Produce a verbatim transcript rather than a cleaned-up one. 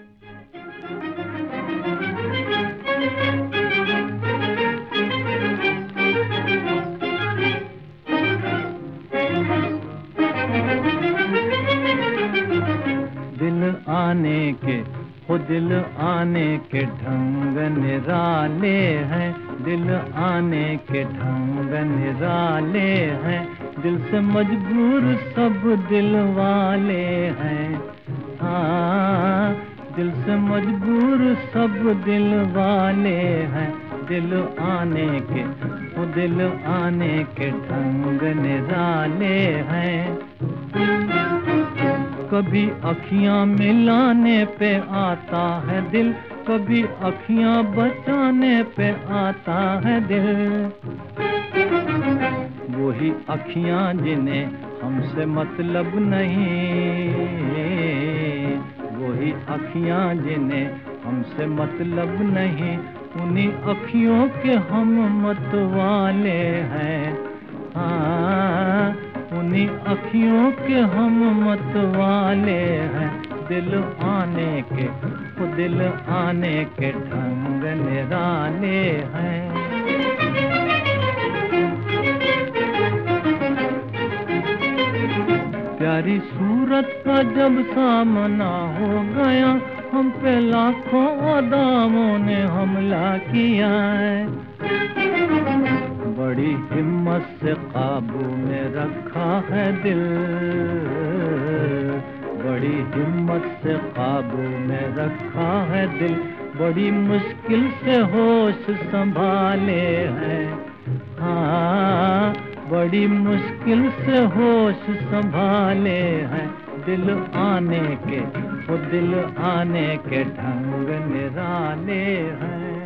दिल आने के वो दिल आने के ढंग निराले हैं, दिल आने के ढंग निराले हैं, दिल से मजबूर सब दिल वाले हैं। हाँ, दिल से मजबूर सब दिल वाले हैं, दिल आने के वो दिल आने के ढंग निराले हैं। कभी अखियां मिलाने पे आता है दिल, कभी अखियां बचाने पे आता है दिल। वही अखियां जिन्हें हमसे मतलब नहीं, वही अखियां जिन्हें हमसे मतलब नहीं, उन्हीं अखियों के हम मतवाले हैं। हाँ, उन्हीं अखियों के हम मतवाले हैं, दिल आने के वो दिल आने के ढंग निराले हैं। प्यारी सूरत का जब सामना हो गया, हम पे लाखों अदाओं ने हमला किया है। बड़ी हिम्मत से काबू में रखा है दिल, बड़ी हिम्मत से काबू में रखा है दिल, बड़ी मुश्किल से होश संभाले हैं। हाँ, बड़ी मुश्किल से होश संभाले हैं, दिल आने के वो दिल आने के ढंग निराले हैं।